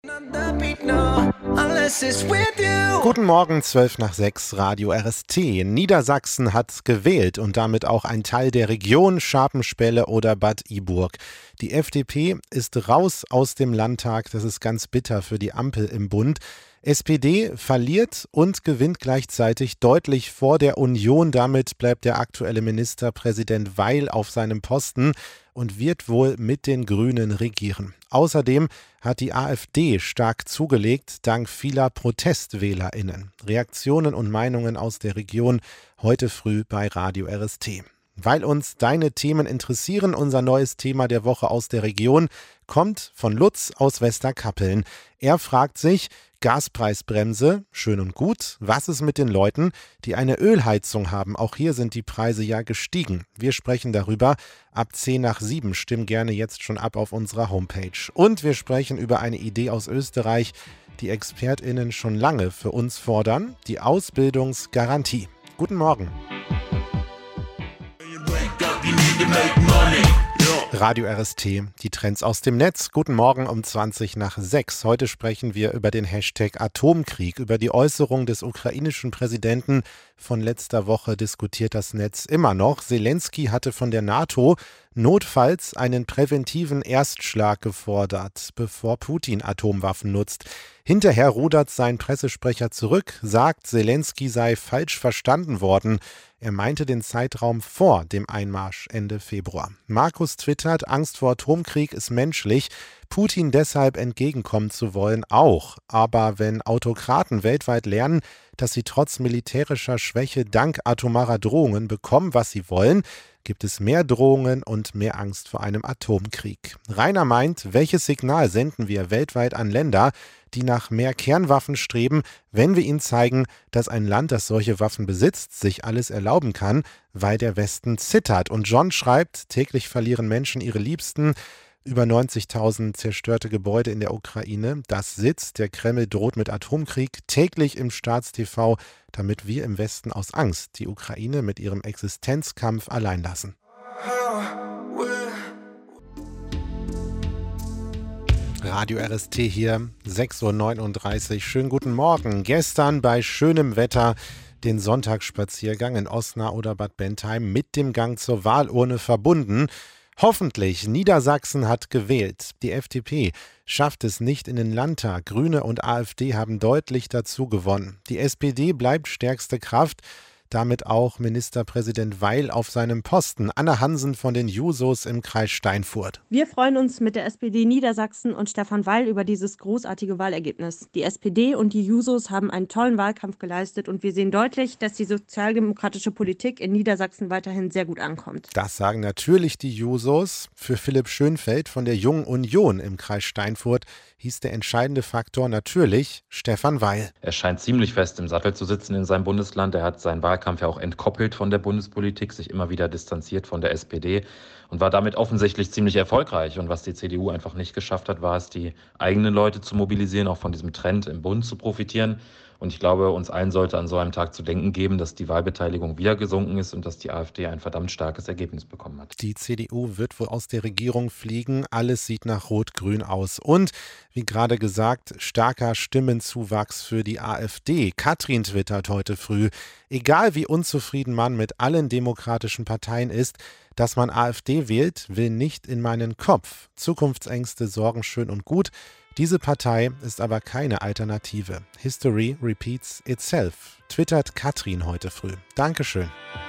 Guten Morgen, 5:12, Radio RST. Niedersachsen hat gewählt und damit auch ein Teil der Region Scharpenspelle oder Bad Iburg. Die FDP ist raus aus dem Landtag, das ist ganz bitter für die Ampel im Bund. SPD verliert und gewinnt gleichzeitig deutlich vor der Union. Damit bleibt der aktuelle Ministerpräsident Weil auf seinem Posten und wird wohl mit den Grünen regieren. Außerdem hat die AfD stark zugelegt, dank vieler ProtestwählerInnen. Reaktionen und Meinungen aus der Region heute früh bei Radio RST. Weil uns deine Themen interessieren, unser neues Thema der Woche aus der Region kommt von Lutz aus Westerkappeln. Er fragt sich, Gaspreisbremse, schön und gut. Was ist mit den Leuten, die eine Ölheizung haben? Auch hier sind die Preise ja gestiegen. Wir sprechen darüber ab 6:10. Stimm gerne jetzt schon ab auf unserer Homepage. Und wir sprechen über eine Idee aus Österreich, die ExpertInnen schon lange für uns fordern, die Ausbildungsgarantie. Guten Morgen. Radio RST, die Trends aus dem Netz. Guten Morgen um 6:20. Heute sprechen wir über den Hashtag Atomkrieg. Über die Äußerung des ukrainischen Präsidenten von letzter Woche diskutiert das Netz immer noch. Zelensky hatte von der NATO notfalls einen präventiven Erstschlag gefordert, bevor Putin Atomwaffen nutzt. Hinterher rudert sein Pressesprecher zurück, sagt, Zelensky sei falsch verstanden worden. Er meinte den Zeitraum vor dem Einmarsch Ende Februar. Markus twittert, Angst vor Atomkrieg ist menschlich, Putin deshalb entgegenkommen zu wollen auch. Aber wenn Autokraten weltweit lernen, dass sie trotz militärischer Schwäche dank atomarer Drohungen bekommen, was sie wollen, gibt es mehr Drohungen und mehr Angst vor einem Atomkrieg. Rainer meint, welches Signal senden wir weltweit an Länder, die nach mehr Kernwaffen streben, wenn wir ihnen zeigen, dass ein Land, das solche Waffen besitzt, sich alles erlauben kann, weil der Westen zittert. Und John schreibt, täglich verlieren Menschen ihre Liebsten, über 90.000 zerstörte Gebäude in der Ukraine. Das sitzt, der Kreml droht mit Atomkrieg täglich im Staatstv, damit wir im Westen aus Angst die Ukraine mit ihrem Existenzkampf allein lassen. Radio RST hier, 6:39 Uhr. Schönen guten Morgen. Gestern bei schönem Wetter den Sonntagsspaziergang in Osnabrück oder Bad Bentheim mit dem Gang zur Wahlurne verbunden. Hoffentlich, Niedersachsen hat gewählt. Die FDP schafft es nicht in den Landtag. Grüne und AfD haben deutlich dazu gewonnen. Die SPD bleibt stärkste Kraft. Damit auch Ministerpräsident Weil auf seinem Posten. Anna Hansen von den Jusos im Kreis Steinfurt. Wir freuen uns mit der SPD Niedersachsen und Stefan Weil über dieses großartige Wahlergebnis. Die SPD und die Jusos haben einen tollen Wahlkampf geleistet und wir sehen deutlich, dass die sozialdemokratische Politik in Niedersachsen weiterhin sehr gut ankommt. Das sagen natürlich die Jusos. Für Philipp Schönfeld von der Jungen Union im Kreis Steinfurt hieß der entscheidende Faktor natürlich Stefan Weil. Er scheint ziemlich fest im Sattel zu sitzen in seinem Bundesland. Er hat seinen Wahlkampf ja auch entkoppelt von der Bundespolitik, sich immer wieder distanziert von der SPD und war damit offensichtlich ziemlich erfolgreich. Und was die CDU einfach nicht geschafft hat, war es, die eigenen Leute zu mobilisieren, auch von diesem Trend im Bund zu profitieren. Und ich glaube, uns allen sollte an so einem Tag zu denken geben, dass die Wahlbeteiligung wieder gesunken ist und dass die AfD ein verdammt starkes Ergebnis bekommen hat. Die CDU wird wohl aus der Regierung fliegen. Alles sieht nach Rot-Grün aus. Und, wie gerade gesagt, starker Stimmenzuwachs für die AfD. Katrin twittert heute früh, egal wie unzufrieden man mit allen demokratischen Parteien ist, dass man AfD wählt, will nicht in meinen Kopf. Zukunftsängste, Sorgen schön und gut. Diese Partei ist aber keine Alternative. History repeats itself, twittert Katrin heute früh. Dankeschön.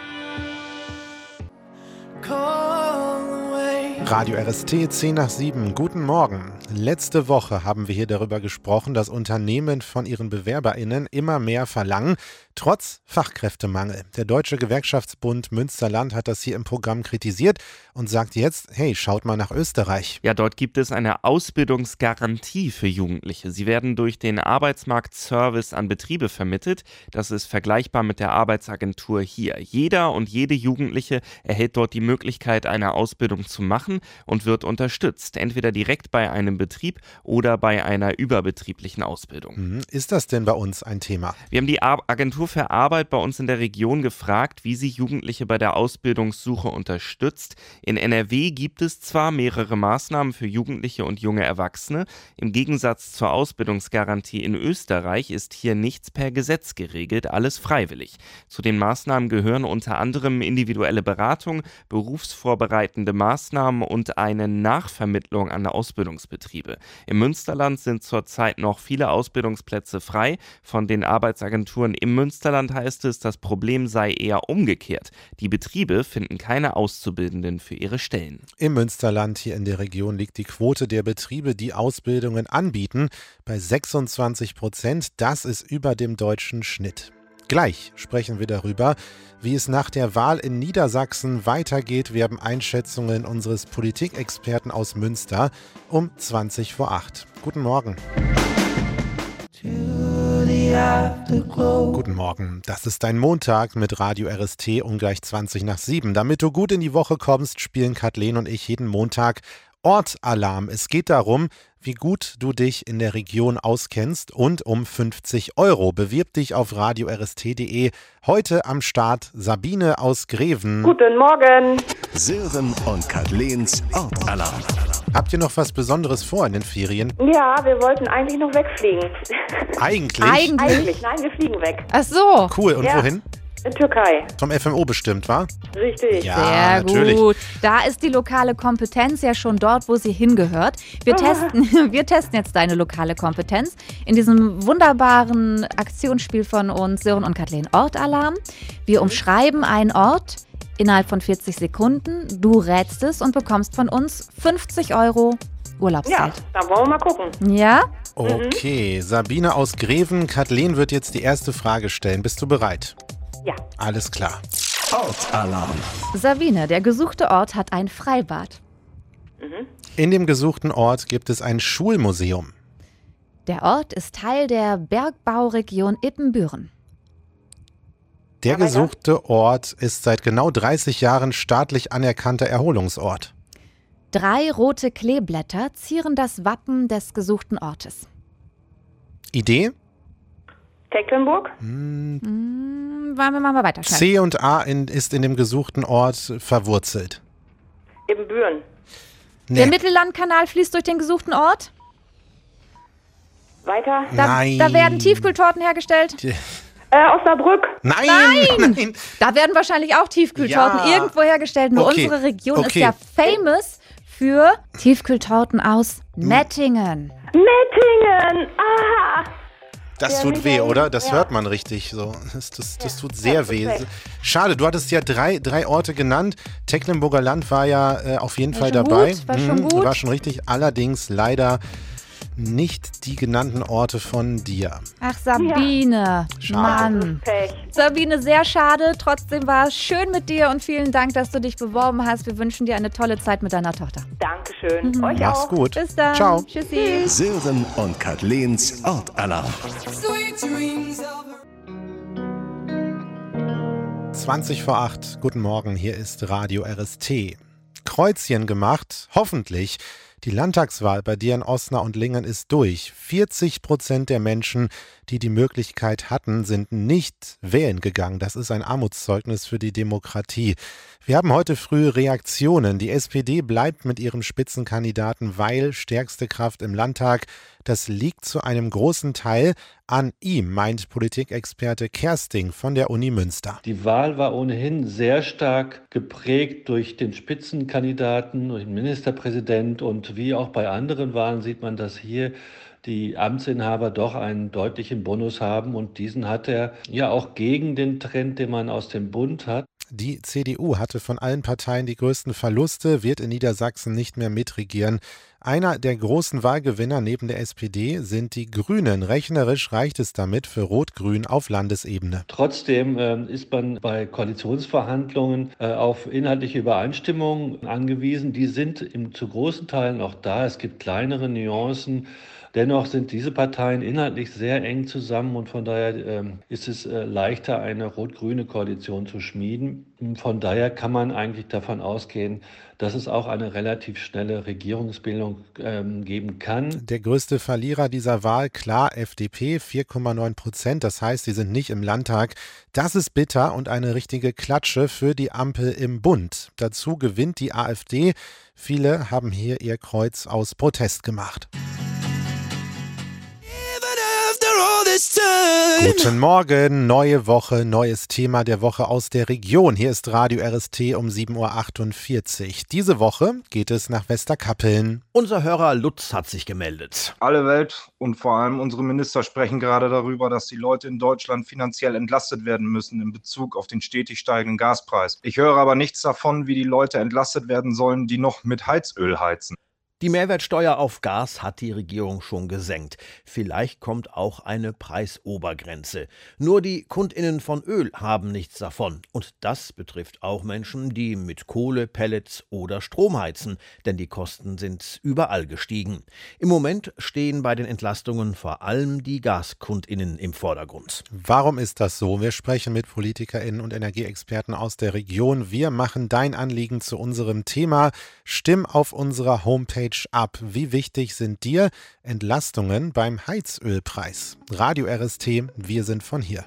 Radio RST 6:10. Guten Morgen. Letzte Woche haben wir hier darüber gesprochen, dass Unternehmen von ihren BewerberInnen immer mehr verlangen, trotz Fachkräftemangel. Der Deutsche Gewerkschaftsbund Münsterland hat das hier im Programm kritisiert und sagt jetzt, hey, schaut mal nach Österreich. Ja, dort gibt es eine Ausbildungsgarantie für Jugendliche. Sie werden durch den Arbeitsmarktservice an Betriebe vermittelt. Das ist vergleichbar mit der Arbeitsagentur hier. Jeder und jede Jugendliche erhält dort die Möglichkeit, eine Ausbildung zu machen. und wird unterstützt, entweder direkt bei einem Betrieb oder bei einer überbetrieblichen Ausbildung. Ist das denn bei uns ein Thema? Wir haben die Agentur für Arbeit bei uns in der Region gefragt, wie sie Jugendliche bei der Ausbildungssuche unterstützt. In NRW gibt es zwar mehrere Maßnahmen für Jugendliche und junge Erwachsene. Im Gegensatz zur Ausbildungsgarantie in Österreich ist hier nichts per Gesetz geregelt, alles freiwillig. Zu den Maßnahmen gehören unter anderem individuelle Beratung, berufsvorbereitende Maßnahmen und eine Nachvermittlung an Ausbildungsbetriebe. Im Münsterland sind zurzeit noch viele Ausbildungsplätze frei. Von den Arbeitsagenturen im Münsterland heißt es, das Problem sei eher umgekehrt. Die Betriebe finden keine Auszubildenden für ihre Stellen. Im Münsterland hier in der Region liegt die Quote der Betriebe, die Ausbildungen anbieten, bei 26%. Das ist über dem deutschen Schnitt. Gleich sprechen wir darüber, wie es nach der Wahl in Niedersachsen weitergeht. Wir haben Einschätzungen unseres Politikexperten aus Münster um 7:20. Guten Morgen. Guten Morgen, das ist dein Montag mit Radio RST um gleich 7:20. Damit du gut in die Woche kommst, spielen Kathleen und ich jeden Montag Ortalarm. Es geht darum, wie gut du dich in der Region auskennst und um 50 €. Bewirb dich auf radiorst.de. Heute am Start Sabine aus Greven. Guten Morgen. Sören und Kathleens Ortalarm. Habt ihr noch was Besonderes vor in den Ferien? Ja, wir wollten eigentlich noch wegfliegen. Eigentlich? Eigentlich, nein, wir fliegen weg. Ach so. Cool, und Ja. wohin? In Türkei. Zum FMO bestimmt, wa? Richtig. Ja, Sehr natürlich. gut. Da ist die lokale Kompetenz ja schon dort, wo sie hingehört. Wir testen jetzt deine lokale Kompetenz in diesem wunderbaren Aktionsspiel von uns, Sören und Kathleen Ortalarm. Wir umschreiben einen Ort innerhalb von 40 Sekunden. Du rätst es und bekommst von uns 50 € Urlaubszeit. Ja, dann wollen wir mal gucken. Ja? Okay, Sabine aus Greven. Kathleen wird jetzt die erste Frage stellen. Bist du bereit? Ja. Alles klar. Ortalarm. Sabine, der gesuchte Ort hat ein Freibad. In dem gesuchten Ort gibt es ein Schulmuseum. Der Ort ist Teil der Bergbauregion Ippenbüren. Der gesuchte Ort ist seit genau 30 Jahren staatlich anerkannter Erholungsort. 3 rote Kleeblätter zieren das Wappen des gesuchten Ortes. Idee? Tecklenburg? Wollen wir mal weiterschreiben? C und A ist in dem gesuchten Ort verwurzelt. Ibbenbüren. Der Nee. Mittellandkanal fließt durch den gesuchten Ort. Weiter? Nein. Da werden Tiefkühltorten hergestellt. Osnabrück. Nein! Da werden wahrscheinlich auch Tiefkühltorten Ja. irgendwo hergestellt. Nur Okay. unsere Region ist Okay. ja famous für Tiefkühltorten aus Mettingen. Mettingen. Ah. Das Ja, tut weh, Michael, oder? Das ja. hört man richtig so. Das tut sehr Ja, weh. perfekt. Schade, du hattest ja drei Orte genannt. Tecklenburger Land war ja auf jeden Fall schon dabei. gut, war schon gut. War schon richtig. Allerdings leider nicht die genannten Orte von dir. Ach, Sabine. Schade. Mann. Pech. Sabine, sehr schade. Trotzdem war es schön mit dir und vielen Dank, dass du dich beworben hast. Wir wünschen dir eine tolle Zeit mit deiner Tochter. Dankeschön. Euch Mach's auch. gut. Bis dann. Ciao. Tschüssi. Sören und Kathleens Ortalarm. 7:20. Guten Morgen, hier ist Radio RST. Kreuzchen gemacht, hoffentlich. Die Landtagswahl bei dir in Osnabrück und Lingen ist durch. 40% der Menschen, die die Möglichkeit hatten, sind nicht wählen gegangen. Das ist ein Armutszeugnis für die Demokratie. Wir haben heute früh Reaktionen. Die SPD bleibt mit ihrem Spitzenkandidaten Weil stärkste Kraft im Landtag. Das liegt zu einem großen Teil an ihm, meint Politikexperte Kersting von der Uni Münster. Die Wahl war ohnehin sehr stark geprägt durch den Spitzenkandidaten, durch den Ministerpräsident, und wie auch bei anderen Wahlen sieht man, dass hier die Amtsinhaber doch einen deutlichen Bonus haben, und diesen hat er ja auch gegen den Trend, den man aus dem Bund hat. Die CDU hatte von allen Parteien die größten Verluste, wird in Niedersachsen nicht mehr mitregieren. Einer der großen Wahlgewinner neben der SPD sind die Grünen. Rechnerisch reicht es damit für Rot-Grün auf Landesebene. Trotzdem ist man bei Koalitionsverhandlungen auf inhaltliche Übereinstimmungen angewiesen. Die sind zu großen Teilen auch da. Es gibt kleinere Nuancen, Dennoch sind diese Parteien inhaltlich sehr eng zusammen und von daher ist es leichter, eine rot-grüne Koalition zu schmieden. Von daher kann man eigentlich davon ausgehen, dass es auch eine relativ schnelle Regierungsbildung geben kann. Der größte Verlierer dieser Wahl, klar, FDP, 4,9%. Das heißt, sie sind nicht im Landtag. Das ist bitter und eine richtige Klatsche für die Ampel im Bund. Dazu gewinnt die AfD. Viele haben hier ihr Kreuz aus Protest gemacht. Guten Morgen, neue Woche, neues Thema der Woche aus der Region. Hier ist Radio RST um 7.48 Uhr. Diese Woche geht es nach Westerkappeln. Unser Hörer Lutz hat sich gemeldet. Alle Welt und vor allem unsere Minister sprechen gerade darüber, dass die Leute in Deutschland finanziell entlastet werden müssen in Bezug auf den stetig steigenden Gaspreis. Ich höre aber nichts davon, wie die Leute entlastet werden sollen, die noch mit Heizöl heizen. Die Mehrwertsteuer auf Gas hat die Regierung schon gesenkt. Vielleicht kommt auch eine Preisobergrenze. Nur die KundInnen von Öl haben nichts davon. Und das betrifft auch Menschen, die mit Kohle, Pellets oder Strom heizen. Denn die Kosten sind überall gestiegen. Im Moment stehen bei den Entlastungen vor allem die GaskundInnen im Vordergrund. Warum ist das so? Wir sprechen mit PolitikerInnen und Energieexperten aus der Region. Wir machen dein Anliegen zu unserem Thema. Stimm auf unserer Homepage ab. Wie wichtig sind dir Entlastungen beim Heizölpreis? Radio RST, wir sind von hier.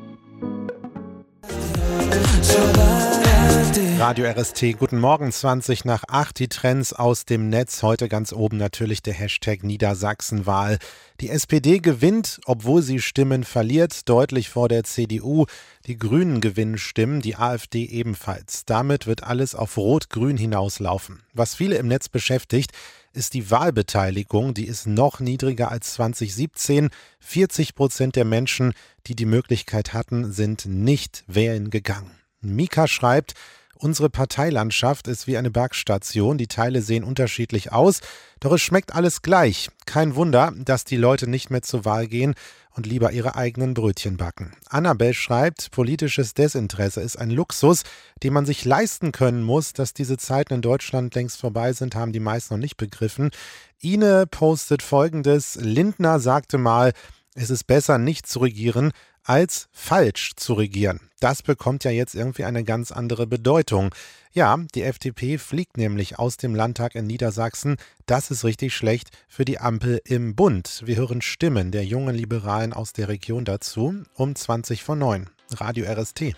Radio RST, guten Morgen, 20 nach 8, die Trends aus dem Netz. Heute ganz oben natürlich der Hashtag Niedersachsenwahl. Die SPD gewinnt, obwohl sie Stimmen verliert, deutlich vor der CDU. Die Grünen gewinnen Stimmen, die AfD ebenfalls. Damit wird alles auf Rot-Grün hinauslaufen. Was viele im Netz beschäftigt, ist die Wahlbeteiligung. Die ist noch niedriger als 2017. 40% der Menschen, die die Möglichkeit hatten, sind nicht wählen gegangen. Mika schreibt, unsere Parteilandschaft ist wie eine Bergstation. Die Teile sehen unterschiedlich aus, doch es schmeckt alles gleich. Kein Wunder, dass die Leute nicht mehr zur Wahl gehen und lieber ihre eigenen Brötchen backen. Annabel schreibt, politisches Desinteresse ist ein Luxus, den man sich leisten können muss. Dass diese Zeiten in Deutschland längst vorbei sind, haben die meisten noch nicht begriffen. Ine postet Folgendes: Lindner sagte mal, es ist besser nicht zu regieren, als falsch zu regieren. Das bekommt ja jetzt irgendwie eine ganz andere Bedeutung. Ja, die FDP fliegt nämlich aus dem Landtag in Niedersachsen. Das ist richtig schlecht für die Ampel im Bund. Wir hören Stimmen der jungen Liberalen aus der Region dazu um 20:09. Radio RST.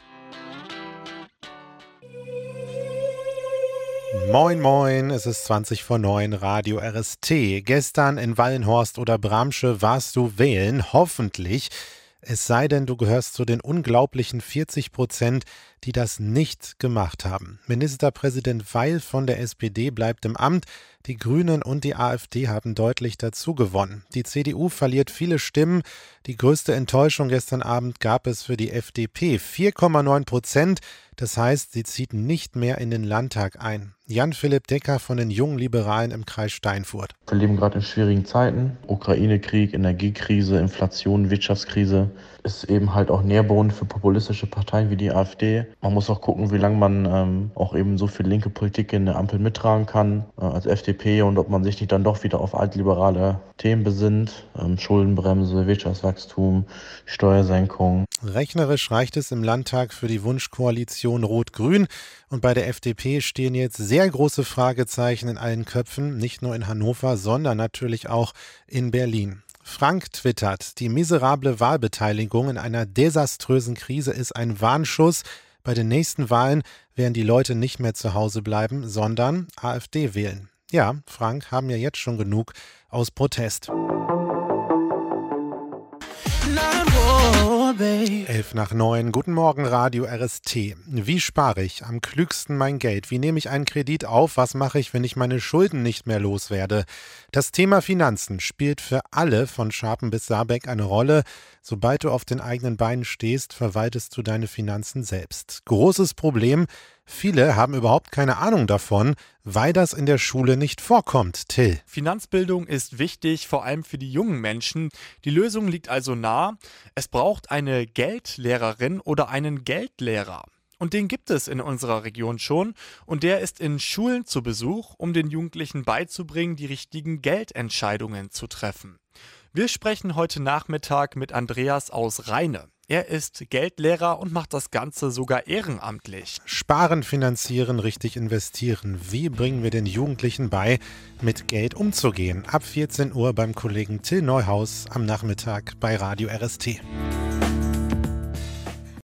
Moin moin, es ist 20:09, Radio RST. Gestern in Wallenhorst oder Bramsche warst du wählen, hoffentlich. Es sei denn, du gehörst zu den unglaublichen 40%, die das nicht gemacht haben. Ministerpräsident Weil von der SPD bleibt im Amt. Die Grünen und die AfD haben deutlich dazu gewonnen. Die CDU verliert viele Stimmen. Die größte Enttäuschung gestern Abend gab es für die FDP. 4,9%. Das heißt, sie zieht nicht mehr in den Landtag ein. Jan-Philipp Decker von den Jungen Liberalen im Kreis Steinfurt. Wir leben gerade in schwierigen Zeiten. Ukraine-Krieg, Energiekrise, Inflation, Wirtschaftskrise. Ist eben halt auch Nährboden für populistische Parteien wie die AfD. Man muss auch gucken, wie lange man auch eben so viel linke Politik in der Ampel mittragen kann als FDP und ob man sich nicht dann doch wieder auf altliberale Themen besinnt. Schuldenbremse, Wirtschaftswachstum, Steuersenkung. Rechnerisch reicht es im Landtag für die Wunschkoalition Rot-Grün. Und bei der FDP stehen jetzt sehr große Fragezeichen in allen Köpfen, nicht nur in Hannover, sondern natürlich auch in Berlin. Frank twittert, die miserable Wahlbeteiligung in einer desaströsen Krise ist ein Warnschuss. Bei den nächsten Wahlen werden die Leute nicht mehr zu Hause bleiben, sondern AfD wählen. Ja, Frank, haben ja jetzt schon genug aus Protest. 8:11. Guten Morgen, Radio RST. Wie spare ich am klügsten mein Geld? Wie nehme ich einen Kredit auf? Was mache ich, wenn ich meine Schulden nicht mehr loswerde? Das Thema Finanzen spielt für alle von Scharpen bis Saarbeck eine Rolle. Sobald du auf den eigenen Beinen stehst, verwaltest du deine Finanzen selbst. Großes Problem, viele haben überhaupt keine Ahnung davon, weil das in der Schule nicht vorkommt. Till. Finanzbildung ist wichtig, vor allem für die jungen Menschen. Die Lösung liegt also nah. Es braucht eine Geldlehrerin oder einen Geldlehrer. Und den gibt es in unserer Region schon und der ist in Schulen zu Besuch, um den Jugendlichen beizubringen, die richtigen Geldentscheidungen zu treffen. Wir sprechen heute Nachmittag mit Andreas aus Rheine. Er ist Geldlehrer und macht das Ganze sogar ehrenamtlich. Sparen, finanzieren, richtig investieren. Wie bringen wir den Jugendlichen bei, mit Geld umzugehen? Ab 14 Uhr beim Kollegen Till Neuhaus am Nachmittag bei Radio RST.